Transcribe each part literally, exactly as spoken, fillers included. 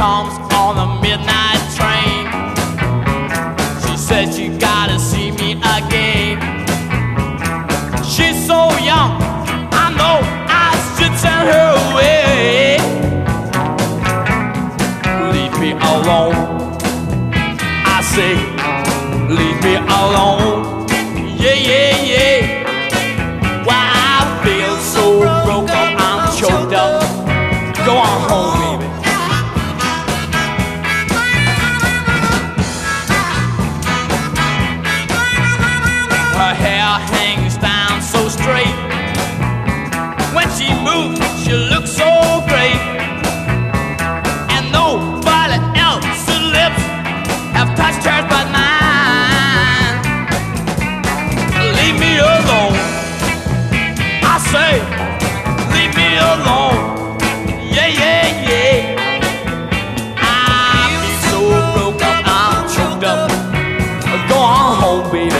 comes on the midnight train. She said she gotta see me again. She's so young, I know I should send her away. Leave me alone, I say, leave me alone. Yeah, yeah, yeah. Why I feel so broke up, I'm choked up. Go on home, baby. Her hair hangs down so straight. When she moves, she looks so great. And nobody else's lips have touched hers but mine. Leave me alone, I say, leave me alone. Yeah, yeah, yeah. I feel so broke up, I'm choked up. Go on home, baby.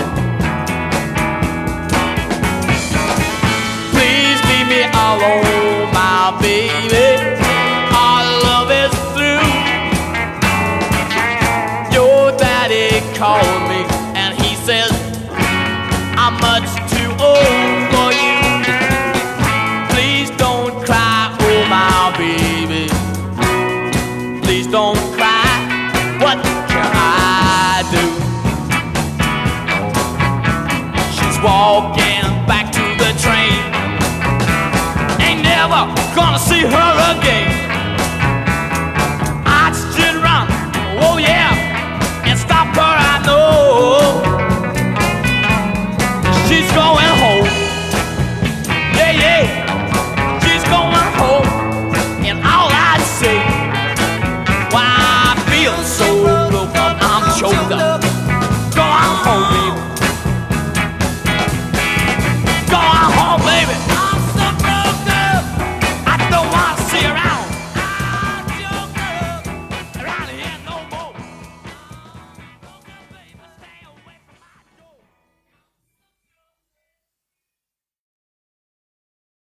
Please leave me alone, my baby. Our love is through. Your daddy called me and he says I'm much too old for you. Please don't cry, oh my baby. Please don't cry. What can I do? She's walking back to the train. Ain't never gonna see her again. I should run, oh yeah, and stop her, I know. She's going